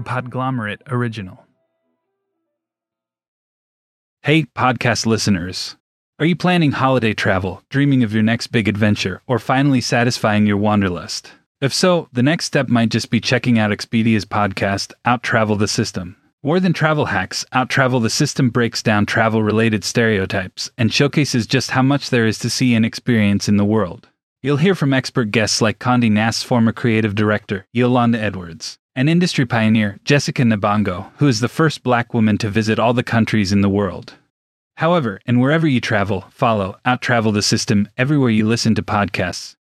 Podglomerate original. Hey, podcast listeners. Are you planning holiday travel, dreaming of your next big adventure, or finally satisfying your wanderlust? If so, the next step might just be checking out Expedia's podcast, Out-Travel the System. More than travel hacks, Out-Travel the System breaks down travel-related stereotypes and showcases just how much there is to see and experience in the world. You'll hear from expert guests like Condé Nast's former creative director, Yolanda Edwards, and industry pioneer Jessica Nabango, who is the first Black woman to visit all the countries in the world. However, and wherever you travel, follow Out-Travel the System everywhere you listen to podcasts.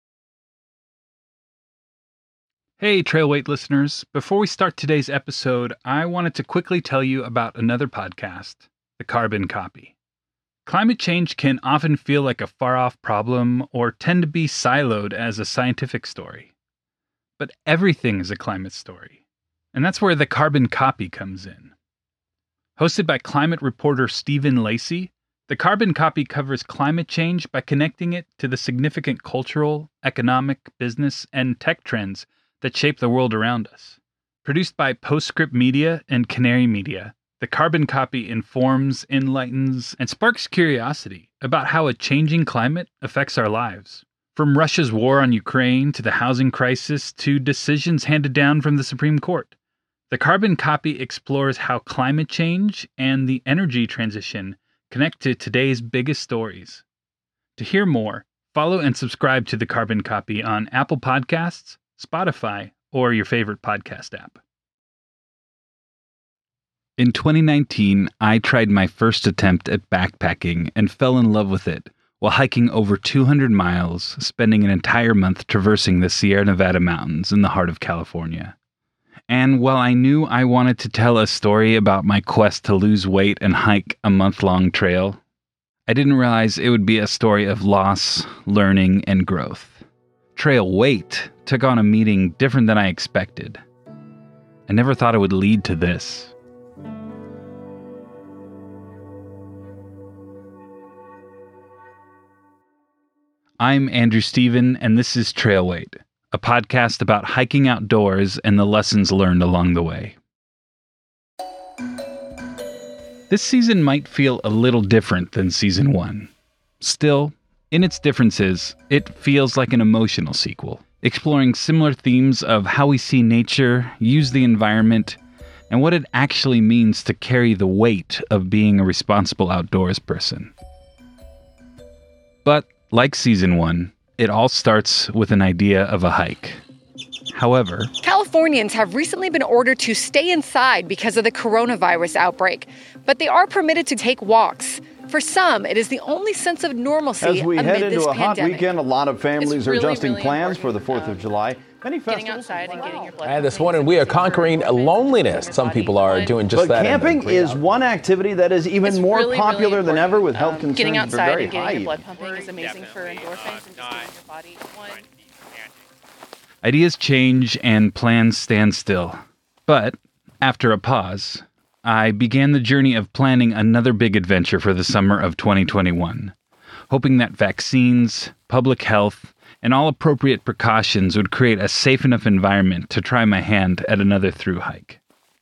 Hey, Trailweight listeners. Before we start today's episode, I wanted to quickly tell you about another podcast, The Carbon Copy. Climate change can often feel like a far-off problem or tend to be siloed as a scientific story. But everything is a climate story, and that's where The Carbon Copy comes in. Hosted by climate reporter Stephen Lacey, The Carbon Copy covers climate change by connecting it to the significant cultural, economic, business, and tech trends that shape the world around us. Produced by Postscript Media and Canary Media, The Carbon Copy informs, enlightens, and sparks curiosity about how a changing climate affects our lives. From Russia's war on Ukraine to the housing crisis to decisions handed down from the Supreme Court, The Carbon Copy explores how climate change and the energy transition connect to today's biggest stories. To hear more, follow and subscribe to The Carbon Copy on Apple Podcasts, Spotify, or your favorite podcast app. In 2019, I tried my first attempt at backpacking and fell in love with it while hiking over 200 miles, spending an entire month traversing the Sierra Nevada mountains in the heart of California. And while I knew I wanted to tell a story about my quest to lose weight and hike a month-long trail, I didn't realize it would be a story of loss, learning, and growth. Trail weight took on a meaning different than I expected. I never thought it would lead to this. I'm Andrew Stephen, and this is Trailweight, a podcast about hiking outdoors and the lessons learned along the way. This season might feel a little different than season 1. Still, in its differences, it feels like an emotional sequel, exploring similar themes of how we see nature, use the environment, and what it actually means to carry the weight of being a responsible outdoors person. But like season 1, it all starts with an idea of a hike. However, Californians have recently been ordered to stay inside because of the coronavirus outbreak, but they are permitted to take walks. For some, it is the only sense of normalcy amid this pandemic. As we head into a hot weekend, a lot of families are adjusting plans for the 4th of July. Many getting outside and getting your blood. And this morning, we are conquering loneliness. Some people are doing just that. But camping is one activity that is even more popular than ever, with health concerns getting outside very and getting high. your blood pumping is amazing for endorphins and just getting your body ideas change and plans stand still. But after a pause, I began the journey of planning another big adventure for the summer of 2021, hoping that vaccines, public health, and all appropriate precautions would create a safe enough environment to try my hand at another thru hike.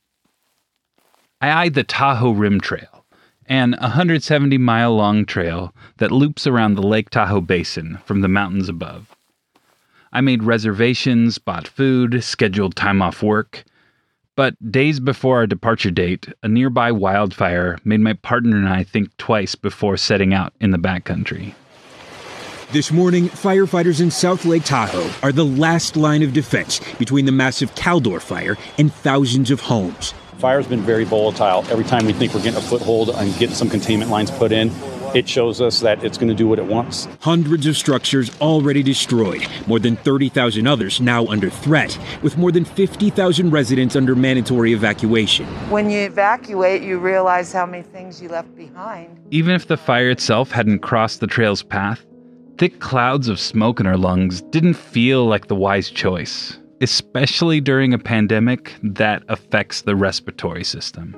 I eyed the Tahoe Rim Trail, an 170-mile-long trail that loops around the Lake Tahoe Basin from the mountains above. I made reservations, bought food, scheduled time off work, but days before our departure date, a nearby wildfire made my partner and I think twice before setting out in the backcountry. This morning, firefighters in South Lake Tahoe are the last line of defense between the massive Caldor fire and thousands of homes. Fire's been very volatile. Every time we think we're getting a foothold and getting some containment lines put in, it shows us that it's going to do what it wants. Hundreds of structures already destroyed, more than 30,000 others now under threat, with more than 50,000 residents under mandatory evacuation. When you evacuate, you realize how many things you left behind. Even if the fire itself hadn't crossed the trail's path, thick clouds of smoke in our lungs didn't feel like the wise choice, especially during a pandemic that affects the respiratory system.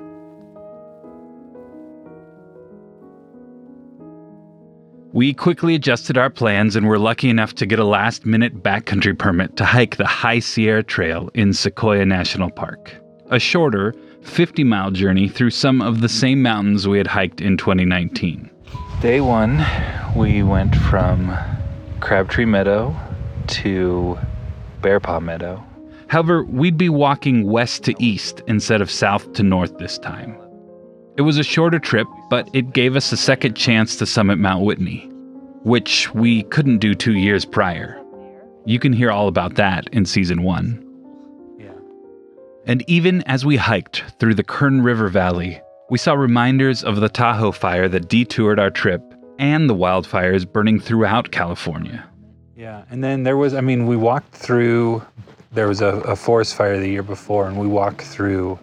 We quickly adjusted our plans and were lucky enough to get a last-minute backcountry permit to hike the High Sierra Trail in Sequoia National Park. a shorter 50-mile journey through some of the same mountains we had hiked in 2019. Day 1, we went from Crabtree Meadow to Bear Paw Meadow. However, we'd be walking west to east instead of south to north this time. It was a shorter trip, but it gave us a second chance to summit Mount Whitney, which we couldn't do 2 years prior. You can hear all about that in season 1. Yeah. And even as we hiked through the Kern River Valley, we saw reminders of the Tahoe fire that detoured our trip and the wildfires burning throughout California. Yeah, and then we walked through, there was a forest fire the year before, and we walked through,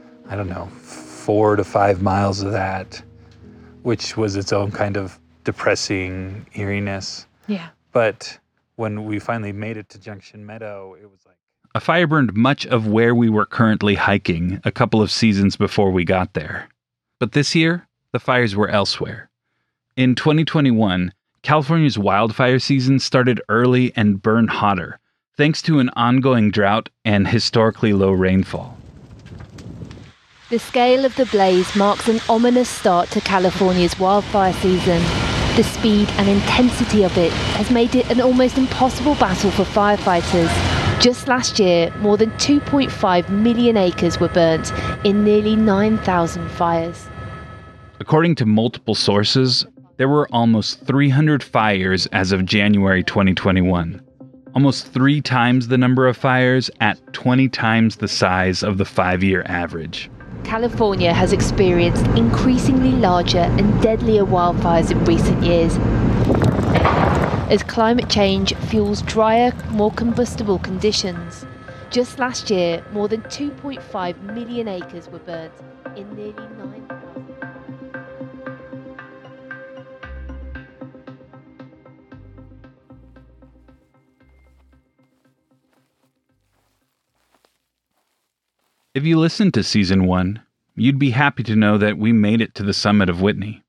4 to 5 miles of that, which was its own kind of depressing eeriness. Yeah. But when we finally made it to Junction Meadow, it was like... A fire burned much of where we were currently hiking a couple of seasons before we got there. But this year, the fires were elsewhere. In 2021, California's wildfire season started early and burned hotter, thanks to an ongoing drought and historically low rainfall. The scale of the blaze marks an ominous start to California's wildfire season. The speed and intensity of it has made it an almost impossible battle for firefighters. Just last year, more than 2.5 million acres were burnt in nearly 9,000 fires. According to multiple sources, there were almost 300 fires as of January 2021. Almost 3 times the number of fires at 20 times the size of the 5-year average. California has experienced increasingly larger and deadlier wildfires in recent years, as climate change fuels drier, more combustible conditions. Just last year, more than 2.5 million acres were burnt in nearly 9,000. If you listened to season 1, you'd be happy to know that we made it to the summit of Whitney.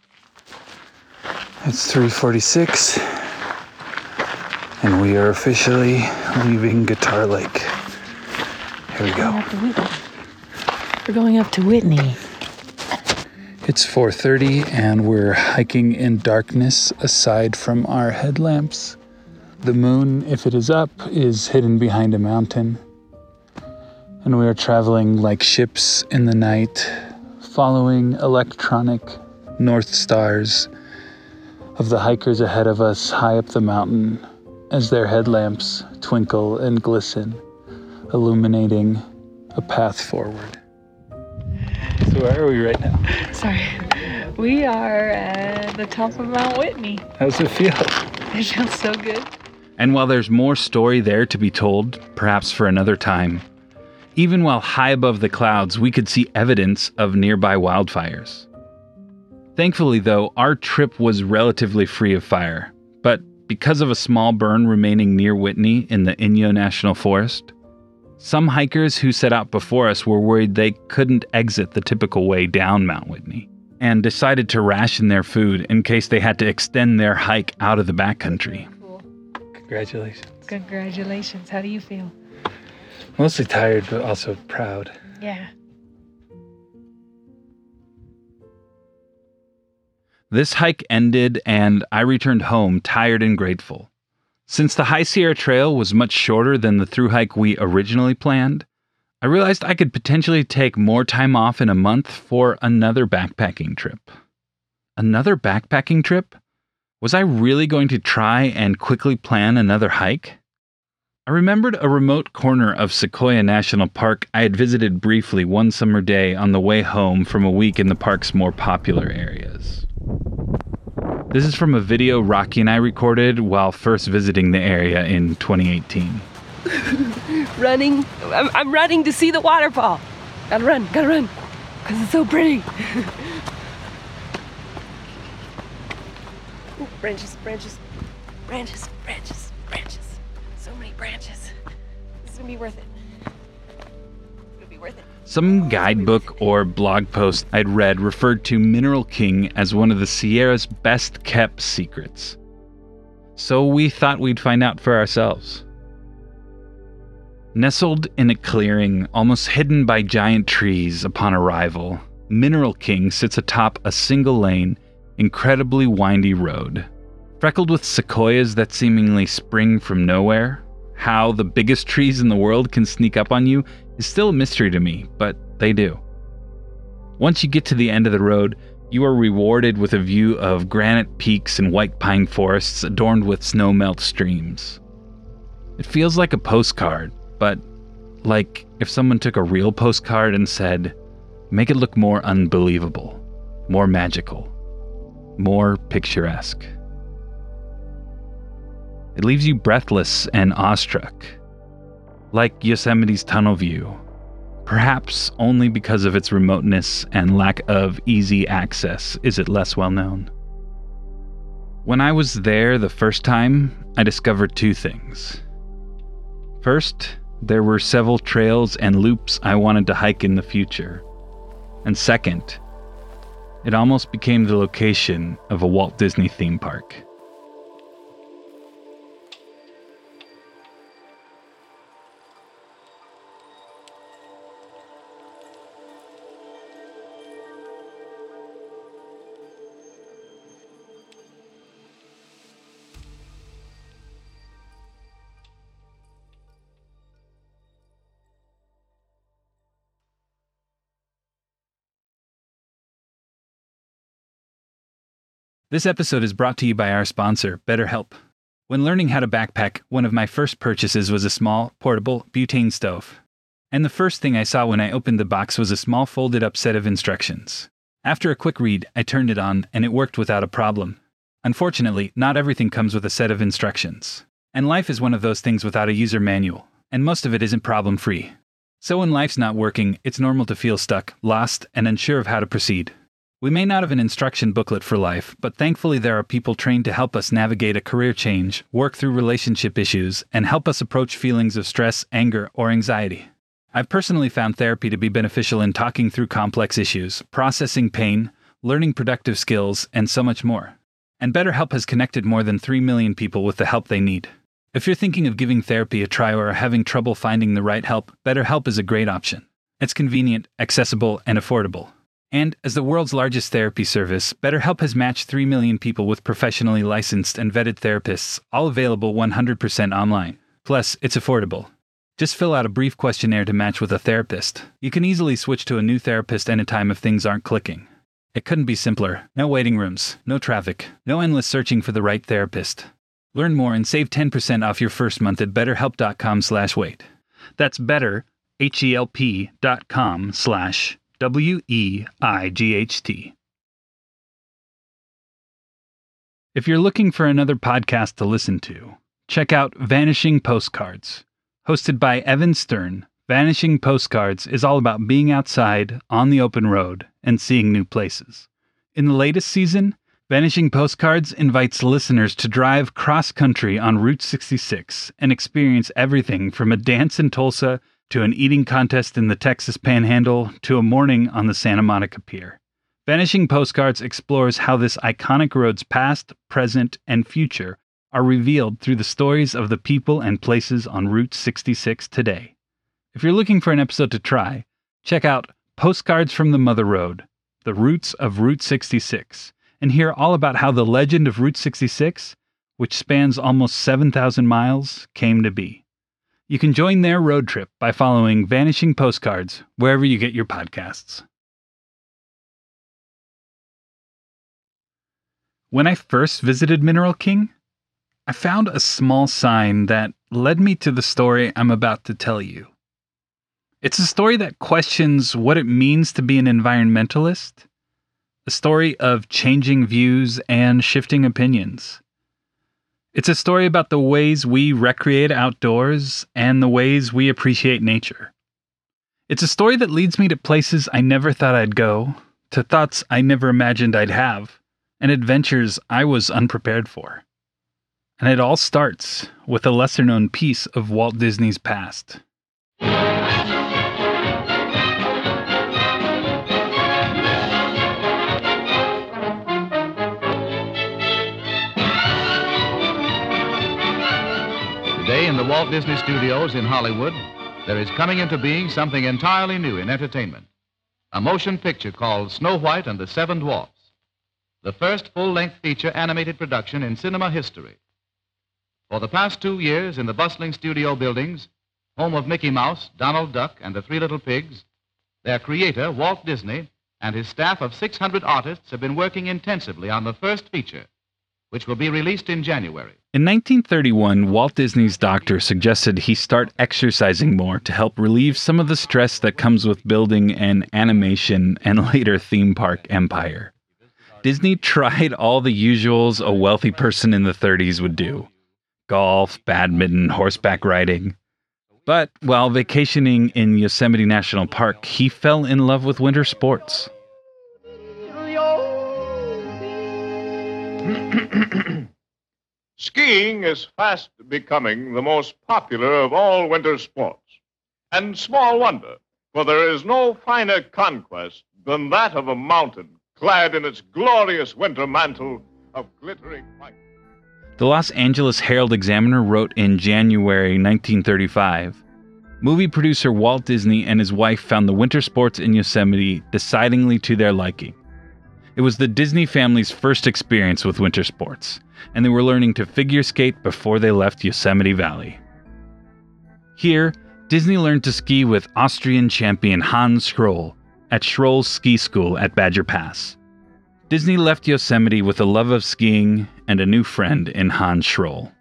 It's 3:46, and we are officially leaving Guitar Lake. Here we go. We're going up to Whitney. It's 4:30, and we're hiking in darkness aside from our headlamps. The moon, if it is up, is hidden behind a mountain. And we are traveling like ships in the night, following electronic north stars of the hikers ahead of us high up the mountain as their headlamps twinkle and glisten, illuminating a path forward. So where are we right now? Sorry. We are at the top of Mount Whitney. How's it feel? It feels so good. And while there's more story there to be told, perhaps for another time, even while high above the clouds, we could see evidence of nearby wildfires. Thankfully, though, our trip was relatively free of fire, but because of a small burn remaining near Whitney in the Inyo National Forest, some hikers who set out before us were worried they couldn't exit the typical way down Mount Whitney, and decided to ration their food in case they had to extend their hike out of the backcountry. Cool. Congratulations. Congratulations. How do you feel? Mostly tired, but also proud. Yeah. This hike ended, and I returned home tired and grateful. Since the High Sierra Trail was much shorter than the thru hike we originally planned, I realized I could potentially take more time off in a month for another backpacking trip. Another backpacking trip? Was I really going to try and quickly plan another hike? I remembered a remote corner of Sequoia National Park I had visited briefly one summer day on the way home from a week in the park's more popular areas. This is from a video Rocky and I recorded while first visiting the area in 2018. Running. I'm running to see the waterfall. Gotta run, because it's so pretty. Ooh, branches. So many branches. This is gonna be worth it. Some guidebook or blog post I'd read referred to Mineral King as one of the Sierra's best kept secrets. So we thought we'd find out for ourselves. Nestled in a clearing, almost hidden by giant trees upon arrival, Mineral King sits atop a single-lane, incredibly windy road. Freckled with sequoias that seemingly spring from nowhere, how the biggest trees in the world can sneak up on you is still a mystery to me, but they do. Once you get to the end of the road, you are rewarded with a view of granite peaks and white pine forests adorned with snow-melt streams. It feels like a postcard, but like if someone took a real postcard and said, make it look more unbelievable, more magical, more picturesque. It leaves you breathless and awestruck, like Yosemite's tunnel view, perhaps only because of its remoteness and lack of easy access is it less well known. When I was there the first time, I discovered two things. First, there were several trails and loops I wanted to hike in the future. And second, it almost became the location of a Walt Disney theme park. This episode is brought to you by our sponsor, BetterHelp. When learning how to backpack, one of my first purchases was a small, portable butane stove. And the first thing I saw when I opened the box was a small folded-up set of instructions. After a quick read, I turned it on, and it worked without a problem. Unfortunately, not everything comes with a set of instructions. And life is one of those things without a user manual, and most of it isn't problem-free. So when life's not working, it's normal to feel stuck, lost, and unsure of how to proceed. We may not have an instruction booklet for life, but thankfully there are people trained to help us navigate a career change, work through relationship issues, and help us approach feelings of stress, anger, or anxiety. I've personally found therapy to be beneficial in talking through complex issues, processing pain, learning productive skills, and so much more. And BetterHelp has connected more than 3 million people with the help they need. If you're thinking of giving therapy a try or are having trouble finding the right help, BetterHelp is a great option. It's convenient, accessible, and affordable. And as the world's largest therapy service, BetterHelp has matched 3 million people with professionally licensed and vetted therapists, all available 100% online. Plus, it's affordable. Just fill out a brief questionnaire to match with a therapist. You can easily switch to a new therapist anytime if things aren't clicking. It couldn't be simpler. No waiting rooms, no traffic, no endless searching for the right therapist. Learn more and save 10% off your first month at betterhelp.com/wait. That's better, HELP.com/WEIGHT. If you're looking for another podcast to listen to, check out Vanishing Postcards. Hosted by Evan Stern, Vanishing Postcards is all about being outside, on the open road, and seeing new places. In the latest season, Vanishing Postcards invites listeners to drive cross-country on Route 66 and experience everything from a dance in Tulsa to an eating contest in the Texas Panhandle, to a morning on the Santa Monica Pier. Vanishing Postcards explores how this iconic road's past, present, and future are revealed through the stories of the people and places on Route 66 today. If you're looking for an episode to try, check out Postcards from the Mother Road, The Roots of Route 66, and hear all about how the legend of Route 66, which spans almost 7,000 miles, came to be. You can join their road trip by following Vanishing Postcards wherever you get your podcasts. When I first visited Mineral King, I found a small sign that led me to the story I'm about to tell you. It's a story that questions what it means to be an environmentalist, a story of changing views and shifting opinions. It's a story about the ways we recreate outdoors and the ways we appreciate nature. It's a story that leads me to places I never thought I'd go, to thoughts I never imagined I'd have, and adventures I was unprepared for. And it all starts with a lesser-known piece of Walt Disney's past. Today in the Walt Disney Studios in Hollywood, there is coming into being something entirely new in entertainment. A motion picture called Snow White and the Seven Dwarfs, the first full-length feature animated production in cinema history. For the past 2 years in the bustling studio buildings, home of Mickey Mouse, Donald Duck, and the Three Little Pigs, their creator, Walt Disney, and his staff of 600 artists have been working intensively on the first feature, which will be released in January. In 1931, Walt Disney's doctor suggested he start exercising more to help relieve some of the stress that comes with building an animation and later theme park empire. Disney tried all the usuals a wealthy person in the 30s would do: golf, badminton, horseback riding. But while vacationing in Yosemite National Park, he fell in love with winter sports. Skiing is fast becoming the most popular of all winter sports. And small wonder, for there is no finer conquest than that of a mountain clad in its glorious winter mantle of glittering white. The Los Angeles Herald-Examiner wrote in January 1935, movie producer Walt Disney and his wife found the winter sports in Yosemite decidedly to their liking. It was the Disney family's first experience with winter sports, and they were learning to figure skate before they left Yosemite Valley. Here, Disney learned to ski with Austrian champion Hans Schroll at Schroll's Ski School at Badger Pass. Disney left Yosemite with a love of skiing and a new friend in Hans Schroll.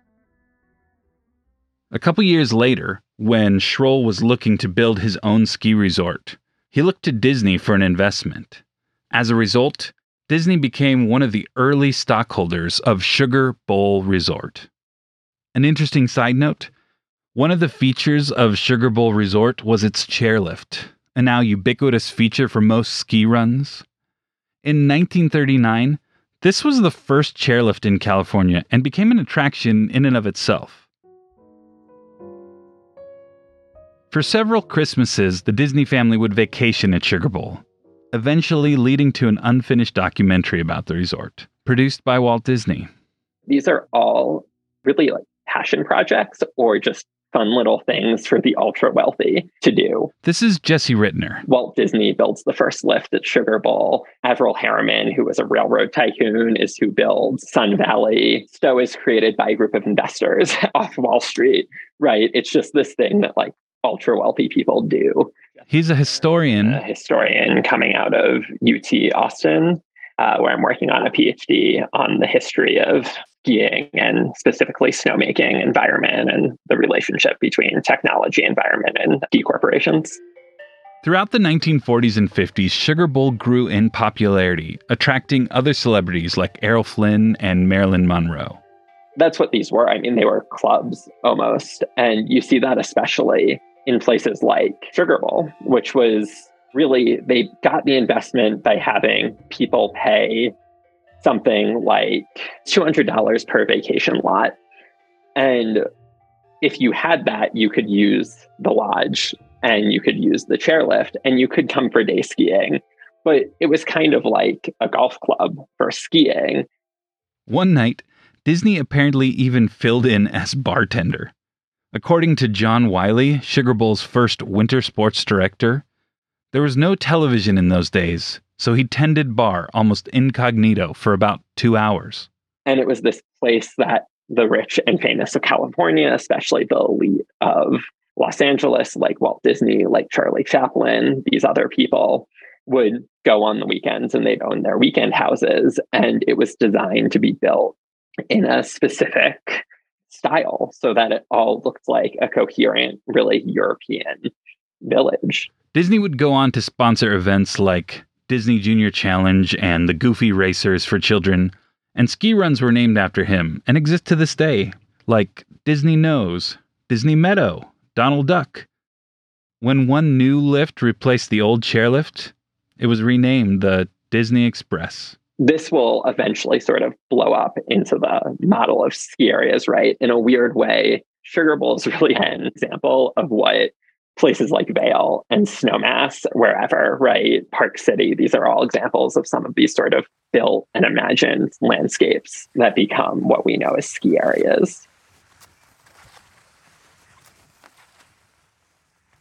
A couple years later, when Schroll was looking to build his own ski resort, he looked to Disney for an investment. As a result, Disney became one of the early stockholders of Sugar Bowl Resort. An interesting side note, one of the features of Sugar Bowl Resort was its chairlift, a now ubiquitous feature for most ski runs. In 1939, this was the first chairlift in California and became an attraction in and of itself. For several Christmases, the Disney family would vacation at Sugar Bowl, eventually leading to an unfinished documentary about the resort, produced by Walt Disney. These are all really like passion projects or just fun little things for the ultra wealthy to do. This is Jesse Rittner. Walt Disney builds the first lift at Sugar Bowl. Averell Harriman, who was a railroad tycoon, is who builds Sun Valley. Stowe is created by a group of investors off Wall Street, right? It's just this thing that like ultra wealthy people do. He's a historian. Coming out of UT Austin, where I'm working on a PhD on the history of skiing and specifically snowmaking environment and the relationship between technology, environment, and ski corporations. Throughout the 1940s and 50s, Sugar Bowl grew in popularity, attracting other celebrities like Errol Flynn and Marilyn Monroe. That's what these were. I mean, they were clubs almost. And you see that especially in places like Sugar Bowl, which was really, they got the investment by having people pay something like $200 per vacation lot. And if you had that, you could use the lodge and you could use the chairlift and you could come for day skiing. But it was kind of like a golf club for skiing. One night, Disney apparently even filled in as bartender. According to John Wiley, Sugar Bowl's first winter sports director, there was no television in those days, so he tended bar almost incognito for about 2 hours. And it was this place that the rich and famous of California, especially the elite of Los Angeles, like Walt Disney, like Charlie Chaplin, these other people, would go on the weekends and they'd own their weekend houses. And it was designed to be built in a specific style so that it all looked like a coherent, really European village. Disney would go on to sponsor events like Disney Junior Challenge and the Goofy Racers for children, and ski runs were named after him and exist to this day, like Disney Nose, Disney Meadow, Donald Duck. When one new lift replaced the old chairlift, it was renamed the Disney Express. This will eventually sort of blow up into the model of ski areas, right? In a weird way, Sugar Bowl is really an example of what places like Vail and Snowmass, wherever, right? Park City, these are all examples of some of these sort of built and imagined landscapes that become what we know as ski areas.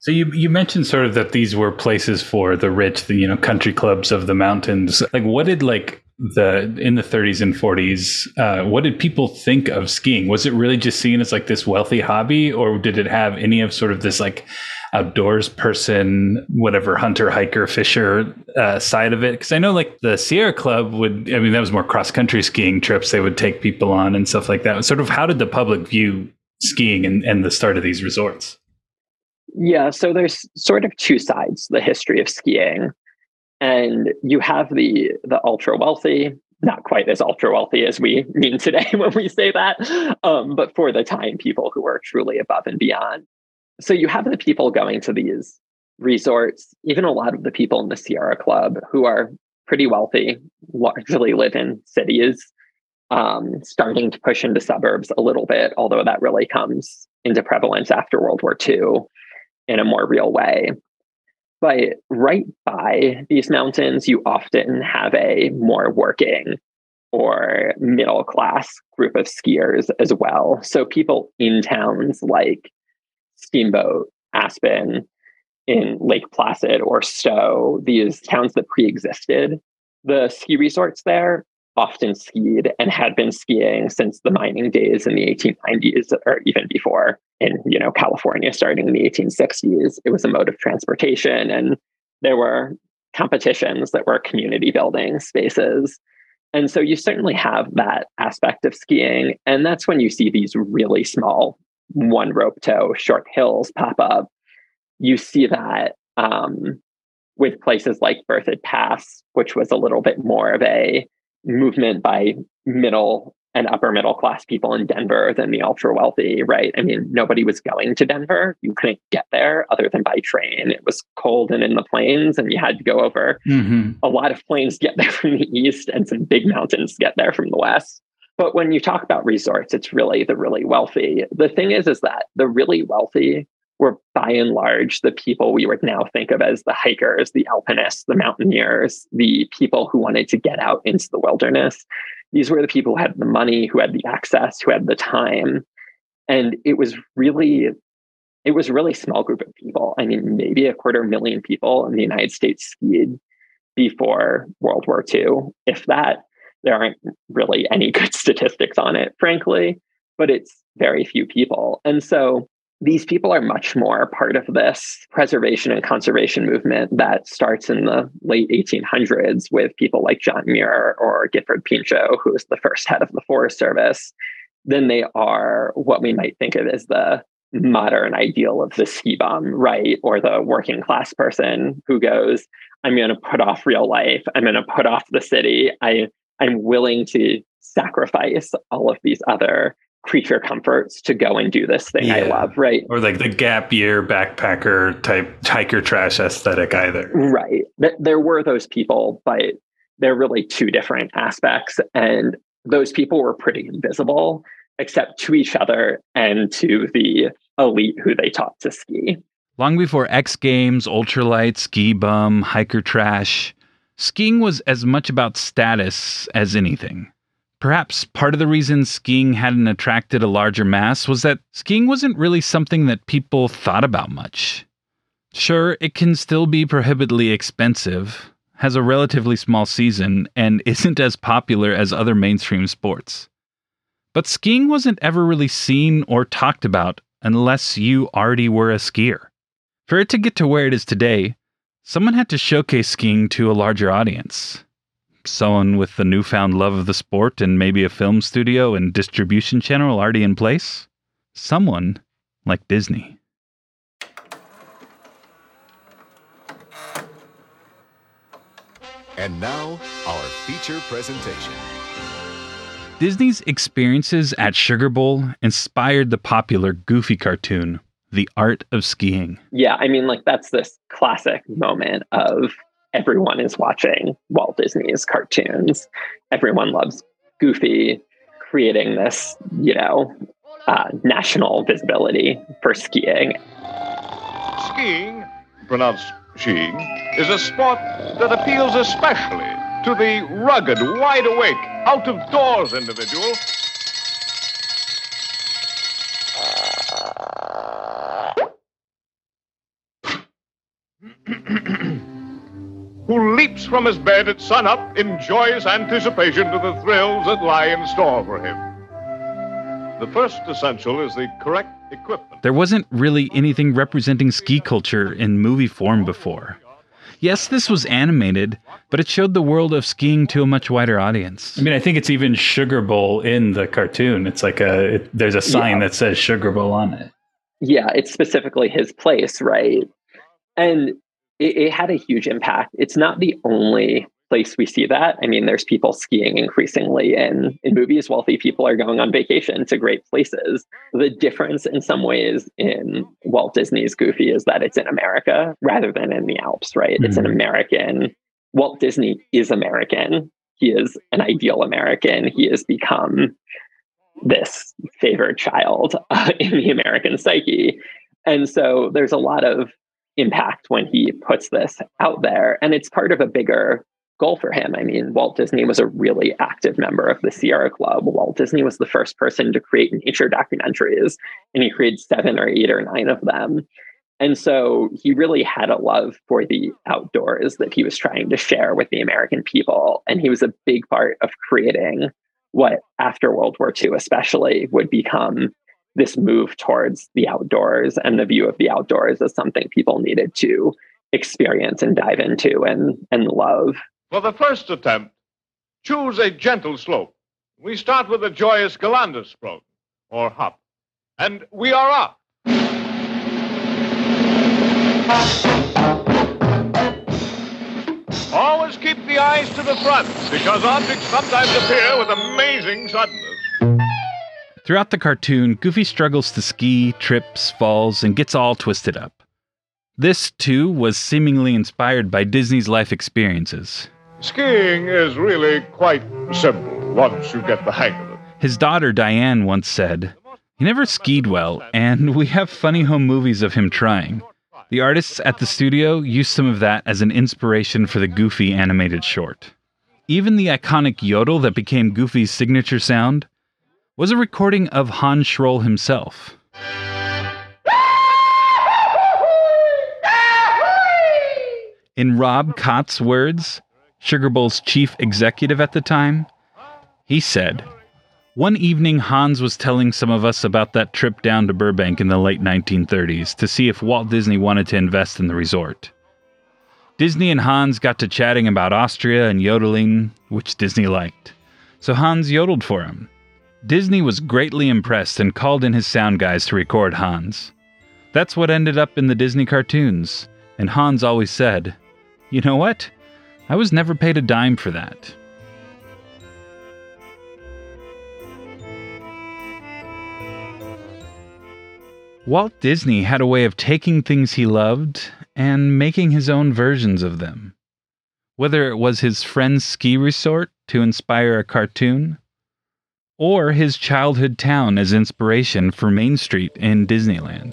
So you mentioned sort of that these were places for the rich, the country clubs of the mountains. Like, what did in the 30s and 40s, what did people think of skiing? Was it really just seen as like this wealthy hobby, or did it have any of sort of this like outdoors person, whatever, hunter, hiker, fisher side of it? Because I know like the Sierra Club that was more cross country skiing trips they would take people on and stuff like that. Sort of how did the public view skiing and the start of these resorts? Yeah, so there's sort of two sides to the history of skiing. And you have the ultra wealthy, not quite as ultra wealthy as we mean today when we say that, but for the time, people who are truly above and beyond. So you have the people going to these resorts, even a lot of the people in the Sierra Club who are pretty wealthy, largely live in cities, starting to push into suburbs a little bit, although that really comes into prevalence after World War II in a more real way. But right by these mountains, you often have a more working or middle class group of skiers as well. So people in towns like Steamboat, Aspen, in Lake Placid or Stowe, these towns that pre-existed the ski resorts there, often skied and had been skiing since the mining days in the 1890s or even before in California starting in the 1860s. It was a mode of transportation, and there were competitions that were community building spaces. And so you certainly have that aspect of skiing. And that's when you see these really small one rope tow short hills pop up. You see that with places like Berthoud Pass, which was a little bit more of a movement by middle and upper middle class people in Denver than the ultra wealthy, right? I mean, nobody was going to Denver. You couldn't get there other than by train. It was cold and in the plains, and you had to go over a lot of plains to get there from the east and some big mountains to get there from the west. But when you talk about resorts, it's really the really wealthy. The thing is that the really wealthy were by and large the people we would now think of as the hikers, the alpinists, the mountaineers, the people who wanted to get out into the wilderness. These were the people who had the money, who had the access, who had the time. And it was really small group of people. I mean, maybe 250,000 people in the United States skied before World War II. If that, there aren't really any good statistics on it, frankly, but it's very few people. And so these people are much more part of this preservation and conservation movement that starts in the late 1800s with people like John Muir or Gifford Pinchot, who was the first head of the Forest Service, than they are what we might think of as the modern ideal of the ski bum, right? Or the working class person who goes, I'm going to put off real life. I'm going to put off the city. I'm willing to sacrifice all of these other creature comforts to go and do this thing I love, right? Or like the gap year backpacker type hiker trash aesthetic either. Right. There were those people, but they're really two different aspects. And those people were pretty invisible, except to each other and to the elite who they taught to ski. Long before X Games, ultralight, ski bum, hiker trash, skiing was as much about status as anything. Perhaps part of the reason skiing hadn't attracted a larger mass was that skiing wasn't really something that people thought about much. Sure, it can still be prohibitively expensive, has a relatively small season, and isn't as popular as other mainstream sports. But skiing wasn't ever really seen or talked about unless you already were a skier. For it to get to where it is today, someone had to showcase skiing to a larger audience. Someone with the newfound love of the sport and maybe a film studio and distribution channel already in place. Someone like Disney. And now, our feature presentation. Disney's experiences at Sugar Bowl inspired the popular Goofy cartoon, The Art of Skiing. Yeah, I mean, that's this classic moment of everyone is watching Walt Disney's cartoons. Everyone loves Goofy, creating this, national visibility for skiing. Skiing, pronounced skiing, is a sport that appeals especially to the rugged, wide-awake, out-of-doors individual. from his bed at sunup in joyous anticipation to the thrills that lie in store for him. The first essential is the correct equipment. There wasn't really anything representing ski culture in movie form before. Yes, this was animated, but it showed the world of skiing to a much wider audience. I mean, I think it's even Sugar Bowl in the cartoon. It's like there's a sign that says Sugar Bowl on it. Yeah, it's specifically his place, right? And it had a huge impact. It's not the only place we see that. I mean, there's people skiing increasingly in movies. Wealthy people are going on vacation to great places. The difference in some ways in Walt Disney's Goofy is that it's in America rather than in the Alps, right? Mm-hmm. It's an American. Walt Disney is American. He is an ideal American. He has become this favored child in the American psyche. And so there's a lot of impact when he puts this out there. And it's part of a bigger goal for him. I mean, Walt Disney was a really active member of the Sierra Club. Walt Disney was the first person to create nature documentaries, and he created 7 or 8 or 9 of them. And so he really had a love for the outdoors that he was trying to share with the American people. And he was a big part of creating what, after World War II especially, would become this move towards the outdoors and the view of the outdoors as something people needed to experience and dive into and love. For the first attempt, choose a gentle slope. We start with a joyous Galandasprung, or hop. And we are off. Always keep the eyes to the front, because objects sometimes appear with amazing suddenness. Throughout the cartoon, Goofy struggles to ski, trips, falls, and gets all twisted up. This, too, was seemingly inspired by Disney's life experiences. Skiing is really quite simple once you get the hang of it. His daughter, Diane, once said, "He never skied well, and we have funny home movies of him trying." The artists at the studio used some of that as an inspiration for the Goofy animated short. Even the iconic yodel that became Goofy's signature sound was a recording of Hans Schroll himself. In Rob Kott's words, Sugar Bowl's chief executive at the time, he said, "One evening Hans was telling some of us about that trip down to Burbank in the late 1930s to see if Walt Disney wanted to invest in the resort. Disney and Hans got to chatting about Austria and yodeling, which Disney liked. So Hans yodeled for him. Disney was greatly impressed and called in his sound guys to record Hans. That's what ended up in the Disney cartoons, and Hans always said, 'You know what? I was never paid a dime for that.'" Walt Disney had a way of taking things he loved and making his own versions of them. Whether it was his friend's ski resort to inspire a cartoon, or his childhood town as inspiration for Main Street in Disneyland.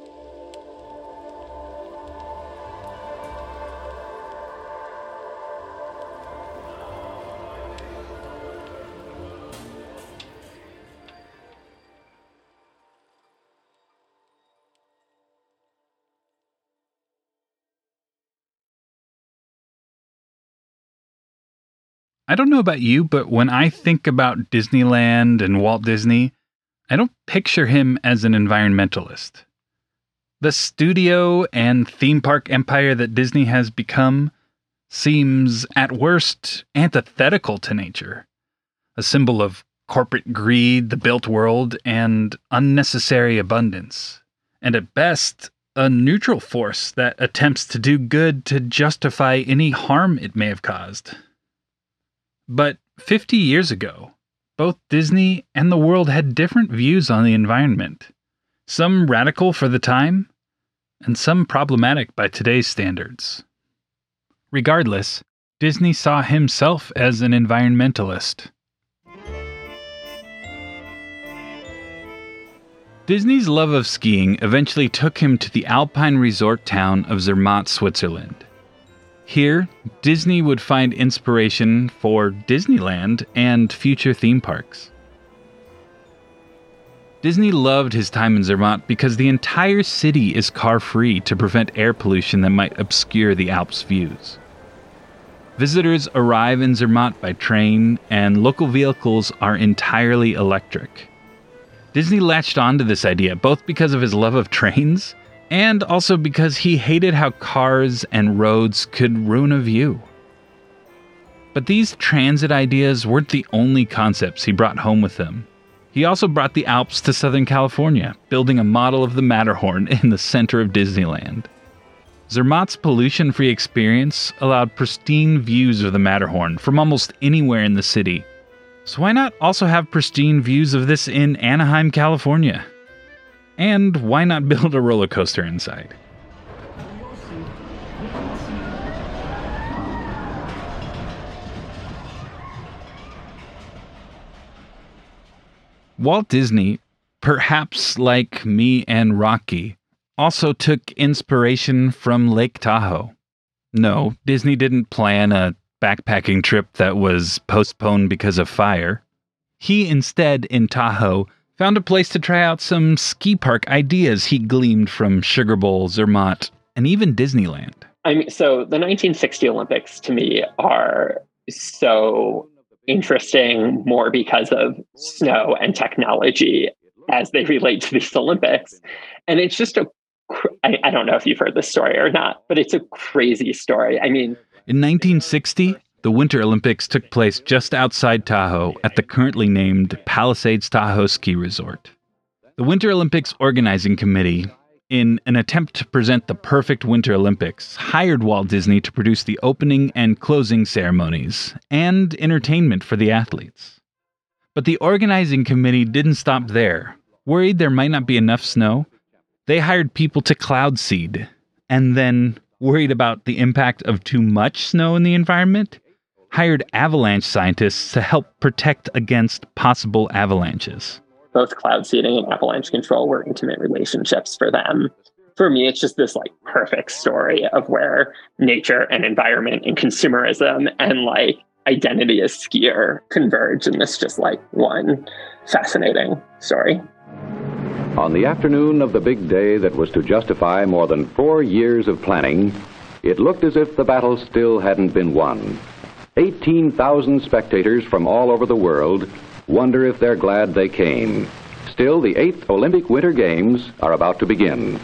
I don't know about you, but when I think about Disneyland and Walt Disney, I don't picture him as an environmentalist. The studio and theme park empire that Disney has become seems, at worst, antithetical to nature, a symbol of corporate greed, the built world, and unnecessary abundance, and at best, a neutral force that attempts to do good to justify any harm it may have caused. But 50 years ago, both Disney and the world had different views on the environment, some radical for the time, and some problematic by today's standards. Regardless, Disney saw himself as an environmentalist. Disney's love of skiing eventually took him to the alpine resort town of Zermatt, Switzerland. Here, Disney would find inspiration for Disneyland and future theme parks. Disney loved his time in Zermatt because the entire city is car-free to prevent air pollution that might obscure the Alps' views. Visitors arrive in Zermatt by train, and local vehicles are entirely electric. Disney latched onto this idea both because of his love of trains and also because he hated how cars and roads could ruin a view. But these transit ideas weren't the only concepts he brought home with him. He also brought the Alps to Southern California, building a model of the Matterhorn in the center of Disneyland. Zermatt's pollution-free experience allowed pristine views of the Matterhorn from almost anywhere in the city. So why not also have pristine views of this in Anaheim, California? And why not build a roller coaster inside? Walt Disney, perhaps like me and Rocky, also took inspiration from Lake Tahoe. No, Disney didn't plan a backpacking trip that was postponed because of fire. He instead, in Tahoe, found a place to try out some ski park ideas he gleaned from Sugar Bowl, Zermatt, and even Disneyland. So the 1960 Olympics to me are so interesting more because of snow and technology as they relate to these Olympics. And it's just I don't know if you've heard this story or not, but it's a crazy story. In 1960, the Winter Olympics took place just outside Tahoe at the currently named Palisades Tahoe Ski Resort. The Winter Olympics Organizing Committee, in an attempt to present the perfect Winter Olympics, hired Walt Disney to produce the opening and closing ceremonies and entertainment for the athletes. But the organizing committee didn't stop there. Worried there might not be enough snow, they hired people to cloud seed, and then, worried about the impact of too much snow in the environment, hired avalanche scientists to help protect against possible avalanches. Both cloud seeding and avalanche control were intimate relationships for them. For me, it's just this perfect story of where nature and environment and consumerism and identity as skier converge in this just one fascinating story. On the afternoon of the big day that was to justify more than 4 years of planning, it looked as if the battle still hadn't been won. 18,000 spectators from all over the world wonder if they're glad they came. Still, the 8th Olympic Winter Games are about to begin.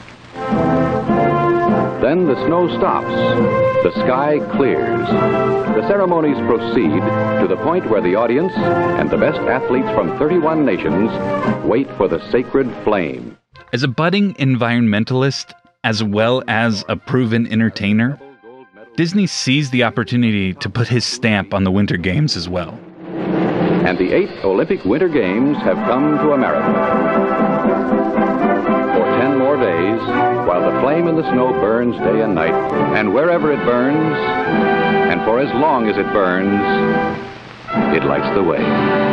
Then the snow stops. The sky clears. The ceremonies proceed to the point where the audience and the best athletes from 31 nations wait for the sacred flame. As a budding environmentalist, as well as a proven entertainer, Disney seized the opportunity to put his stamp on the Winter Games as well. And the 8th Olympic Winter Games have come to America. For 10 more days, while the flame in the snow burns day and night, and wherever it burns, and for as long as it burns, it lights the way.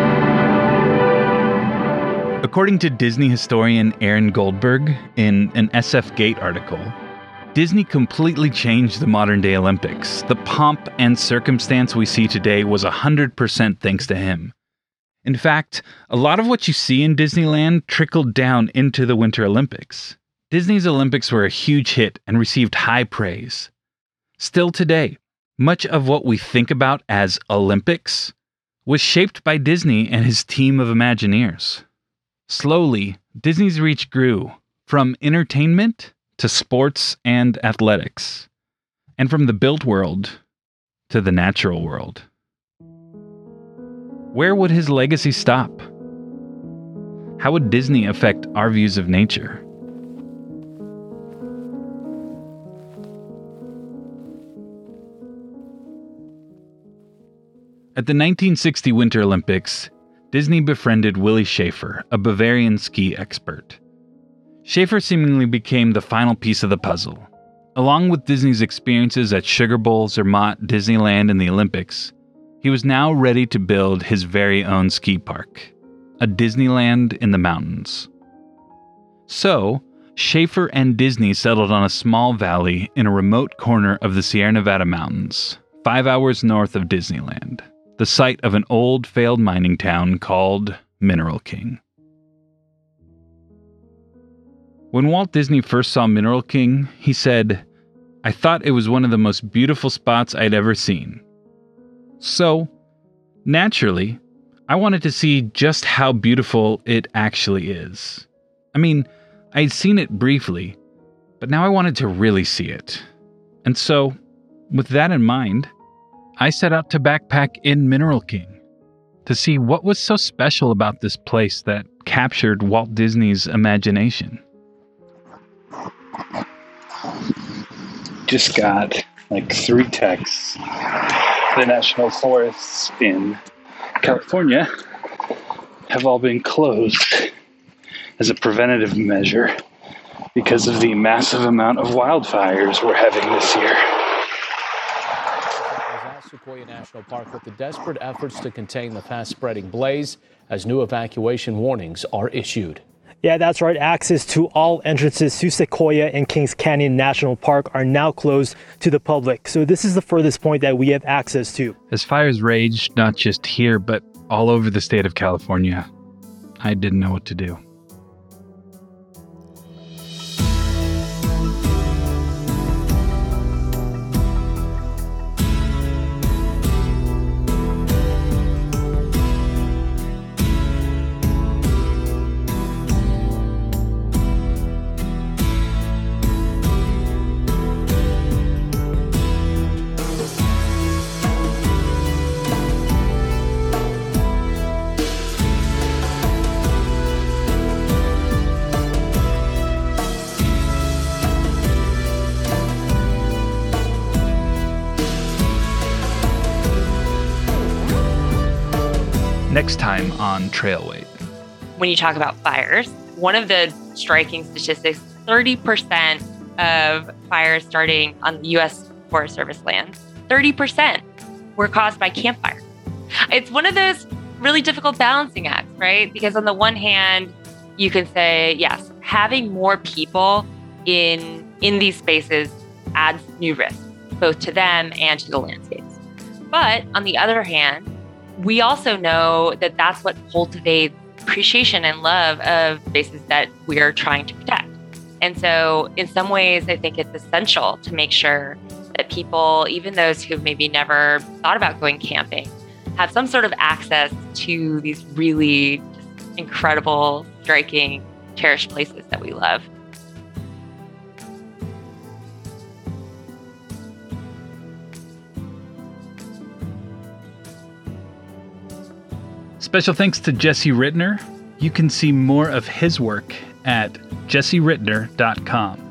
According to Disney historian Aaron Goldberg in an SF Gate article, Disney completely changed the modern-day Olympics. The pomp and circumstance we see today was 100% thanks to him. In fact, a lot of what you see in Disneyland trickled down into the Winter Olympics. Disney's Olympics were a huge hit and received high praise. Still today, much of what we think about as Olympics was shaped by Disney and his team of Imagineers. Slowly, Disney's reach grew from entertainment to sports and athletics, and from the built world to the natural world. Where would his legacy stop? How would Disney affect our views of nature? At the 1960 Winter Olympics, Disney befriended Willi Schaefer, a Bavarian ski expert. Schaefer seemingly became the final piece of the puzzle. Along with Disney's experiences at Sugar Bowl, Zermatt, Disneyland, and the Olympics, he was now ready to build his very own ski park, a Disneyland in the mountains. So, Schaefer and Disney settled on a small valley in a remote corner of the Sierra Nevada mountains, 5 hours north of Disneyland, the site of an old failed mining town called Mineral King. When Walt Disney first saw Mineral King, he said, "I thought it was one of the most beautiful spots I'd ever seen. So, naturally, I wanted to see just how beautiful it actually is. I mean, I'd seen it briefly, but now I wanted to really see it. And so, with that in mind, I set out to backpack in Mineral King to see what was so special about this place that captured Walt Disney's imagination. Just got like 3 texts. The national forests in California have all been closed as a preventative measure because of the massive amount of wildfires we're having this year. Sequoia National Park with the desperate efforts to contain the fast-spreading blaze as new evacuation warnings are issued. Yeah, that's right. Access to all entrances to Sequoia and Kings Canyon National Park are now closed to the public. So this is the furthest point that we have access to. As fires raged not just here, but all over the state of California, I didn't know what to do. Next time on Trailweight. When you talk about fires, one of the striking statistics, 30% of fires starting on the U.S. Forest Service lands, 30% were caused by campfire. It's one of those really difficult balancing acts, right? Because on the one hand, you can say, yes, having more people in these spaces adds new risks, both to them and to the landscapes. But on the other hand, we also know that that's what cultivates appreciation and love of spaces that we're trying to protect. And so in some ways, I think it's essential to make sure that people, even those who've maybe never thought about going camping, have some sort of access to these really incredible, striking, cherished places that we love. Special thanks to Jesse Ritner. You can see more of his work at jesseritner.com.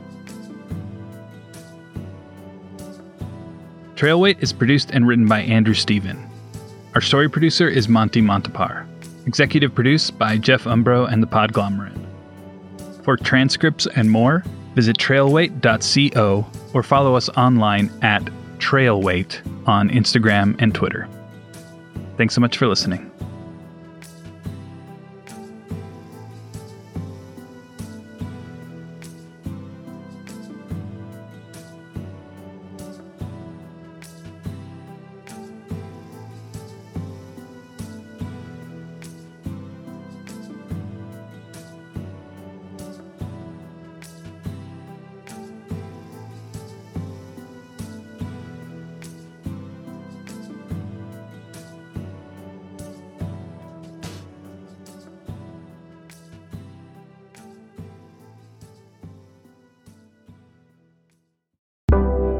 Trailweight is produced and written by Andrew Steven. Our story producer is Monty Montapar. Executive produced by Jeff Umbro and the Podglomerate. For transcripts and more, visit trailweight.co or follow us online at Trailweight on Instagram and Twitter. Thanks so much for listening.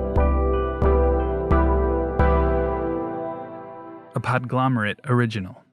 Podglomerate original.